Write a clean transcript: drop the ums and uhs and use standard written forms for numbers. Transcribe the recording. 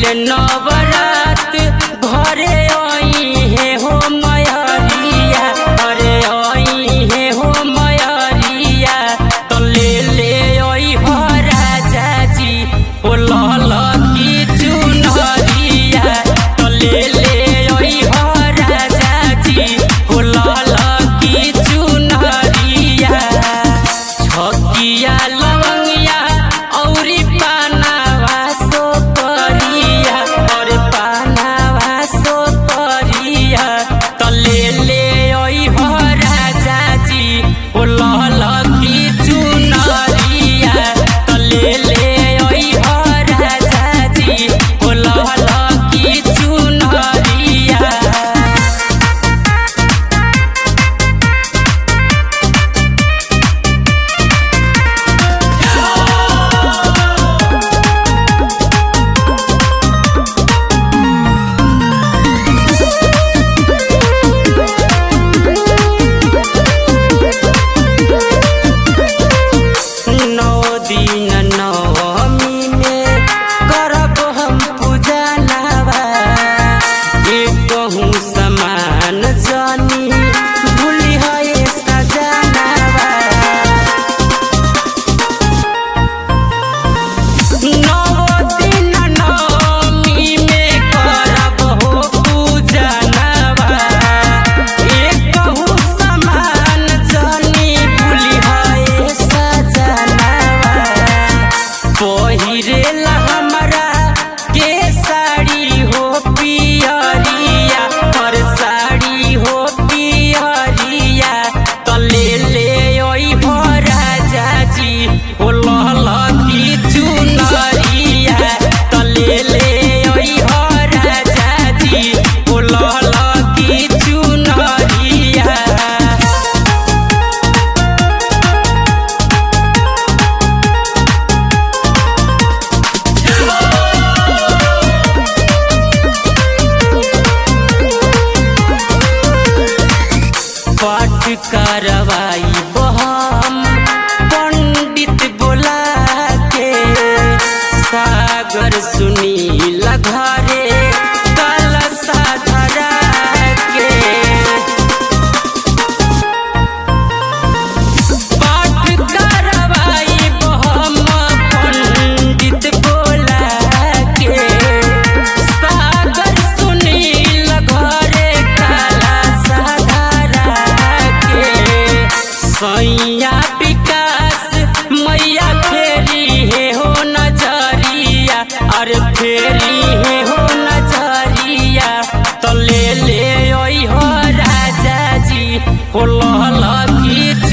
नवरात घरे आई है हो मयरिया, अरे आई है हो मयरिया। तो ले आई हो राजा जी ओ लाल की चुनरिया, तो ले आई हो राजा जी ओ लाल की चुनरिया। छकिया लवंगिया औरी पानावा सो परिया, और पानावा सो परिया। तो ले आई हो राजा जी ओ लाल की चुनरिया, तो ले आई हो राजा जी ओ लाल की चुनरिया। दिन नवमी में करब हम पूजा लावा, कहूँ समान जानी भूली है सजनावा। दिन नवमी में करब हो पूजा लावा, कहूँ समान जानी भूली है सजनावा। पहिरेला हमरा के साड़ी हो पियरिया, और साड़ी हो पियरिया। तो ले आई हो राजा जी ओ लाल की चुनरिया, तो ले आई हो राजा जी ओ लाल की चुनरिया। पाठ करवाई बहम पंडित बोला के, सागर सुनील घरे कलशा धरा के। पाठ करवाई बहम पंडित बोला के, सागर सुनील घरे कलशा सैया विकास मैया फेरी है हो नजरिया, और फेरी है हो नजरिया। तो ले आई हो राजा जी ओ लाल की